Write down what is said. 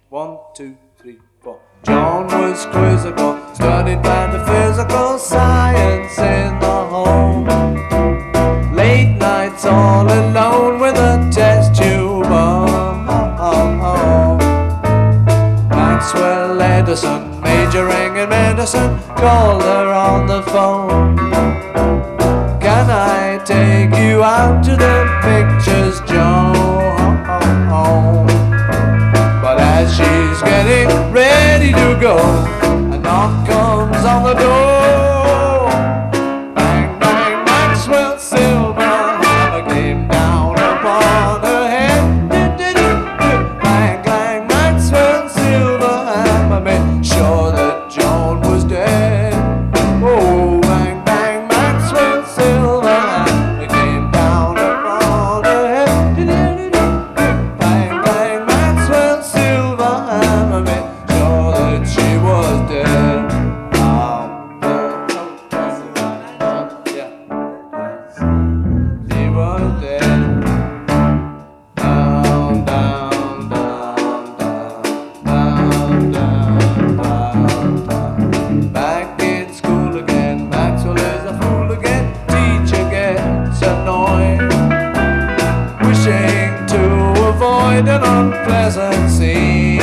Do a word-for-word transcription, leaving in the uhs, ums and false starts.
One, two, three, four. John was quizzical, studied metaphysical science in the home. Late nights all alone with a test tube. Oh, oh, oh. Maxwell Edison, majoring in medicine, called her on the phone. Can I take you out to the pictures, Joan? But as she's getting ready to go, a knock comes on the door. Bang, bang, Maxwell Silverhammer came down upon her head. Bang, bang, Maxwell Silverhammer made sure that Joan was dead. Oh, bang, bang, Maxwell Silverhammer came down upon her head. Bang, bang, Maxwell Silverhammer made sure that she was dead. Um, yeah, she was dead. Down, down, down, down, down, down, down, down. Back in school again, Maxwell is a fool again. Teacher gets annoyed, wishing to avoid an unpleasant scene.